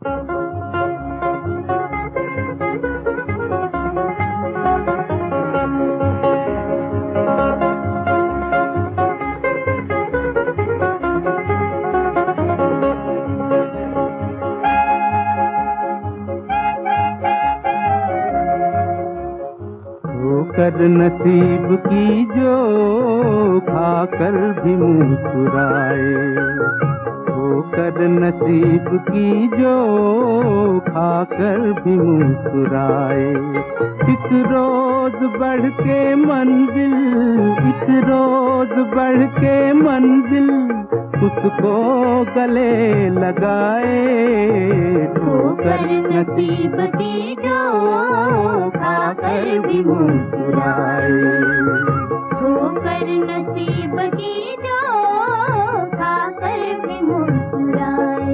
कर नसीब की जो खाकर भी मुस्कुराए, वो कर नसीब की जो खाकर भी मुस्कुराए। एक रोज बढ़ के मंजिल, एक रोज बढ़ के मंजिल उसको गले लगाए। ठोकर नसीब की जो खाकर भी मुस्कुराए, ठोकर नसीब की जो खाकर भी मुस्कुराए।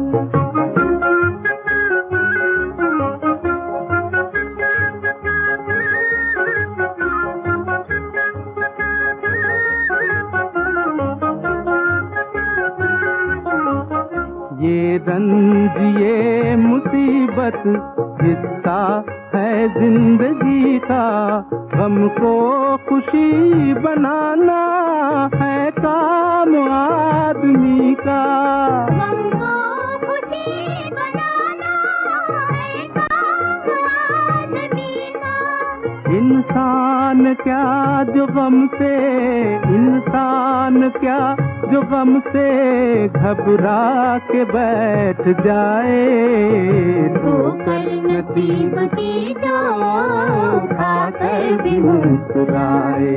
ये रंज ये मुसीबत हिस्सा है जिंदगी का, गम को खुशी बनाना है काम आदमी का। गम को खुशी बनाना है काम आदमी का। इंसान क्या जो गम से, इंसान क्या जो गम से घबरा के बैठ जाए। ठोकर नसीब की जो खाकर भी मुस्कुराए।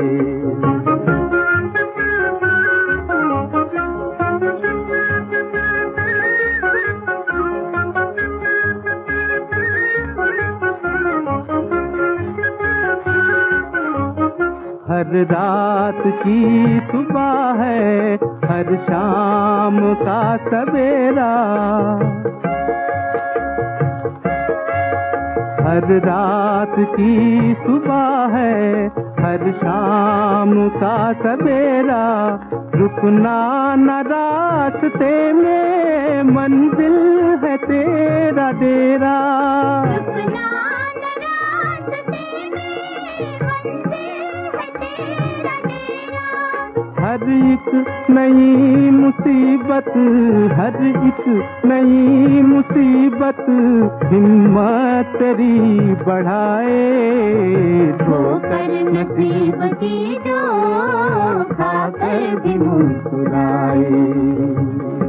हर रात की सुबह है, हर शाम का सवेरा। हर रात की सुबह है, हर शाम का सवेरा। रुकना न रास्ते में, मंजिल है तेरा डेरा। रुकना न रास्ते में, मंजिल है तेरा डेरा। हर एक नई मुसीबत, हर एक नई मुसीबत हिम्मत तेरी बढ़ाए। ठोकर नसीब की जो खाकर भी मुस्कुराए।